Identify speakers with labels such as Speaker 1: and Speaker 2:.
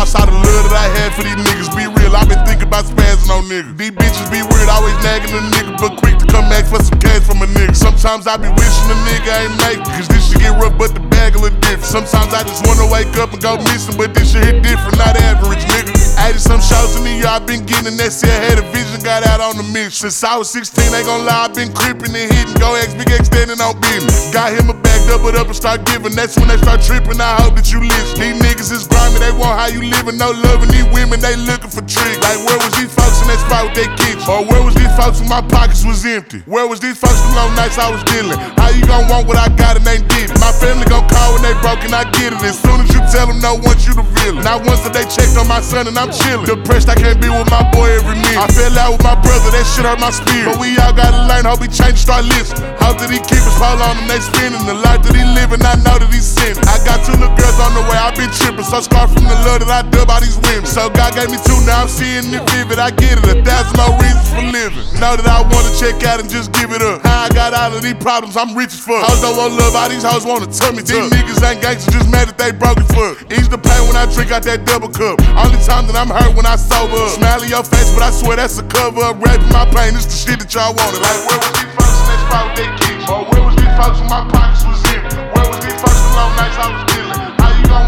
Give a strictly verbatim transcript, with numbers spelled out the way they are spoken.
Speaker 1: lost all the love that I had for these niggas. Be real, I been thinking about spazzing on niggas. These bitches be weird, always nagging a nigga, but quick to come back for some cash from a nigga. Sometimes I be wishing a nigga ain't make it, cause this shit get rough, but the bag a little different. Sometimes I just wanna wake up and go missing, but this shit hit different, not average, nigga. eighty some shows in the year I been getting, and that shit had a vision, got out on the mission. Since I was sixteen, ain't gon' lie, I been creeping and hitting. Go X, Big X standing on business. Got him a bag, double up and start giving. That's when they start tripping, I hope that you listen. These niggas is grimy, they want how you living, no loving. These women, they looking for tricks. Like where was these folks in that spot with their kids? Or where was these folks when my pockets was empty? Where was these folks the long nights I was dealing? How you gon' want what I got and ain't did it? My family gon' call when they broke and I get it. As soon as you tell them no, want you to feel it. Not once that they checked on my son and I'm chillin'. Depressed, I can't be with my boy every minute. I fell out with my brother, that shit hurt my spirit. But we all gotta learn, hope he change, start listening. Hope that he keep his pole on and they spinning. The life that he living, I know that he's sinning. I got two little girls on the way, I been tripping. So scarred from the love that I dub all these women. So God gave me two, now I'm seeing it vivid. I get it, a thousand more reasons for living. Know that I wanna check out and just give it up. How I got out of these problems, I'm rich as fuck. Hoes don't want love, all these hoes wanna tell me. These niggas ain't gangsters, just mad that they broke it fuck. Ease the pain when I drink out that double cup. Only time that I'm hurt when I sober up. Smile in your face, but I swear that's a cover up. Rapping my pain, it's the shit that y'all wanted. Like where was these folks in that spot with their kids? Or where was these folks when my pockets was empty? Where was these folks the long nights I was dealing? How you gon'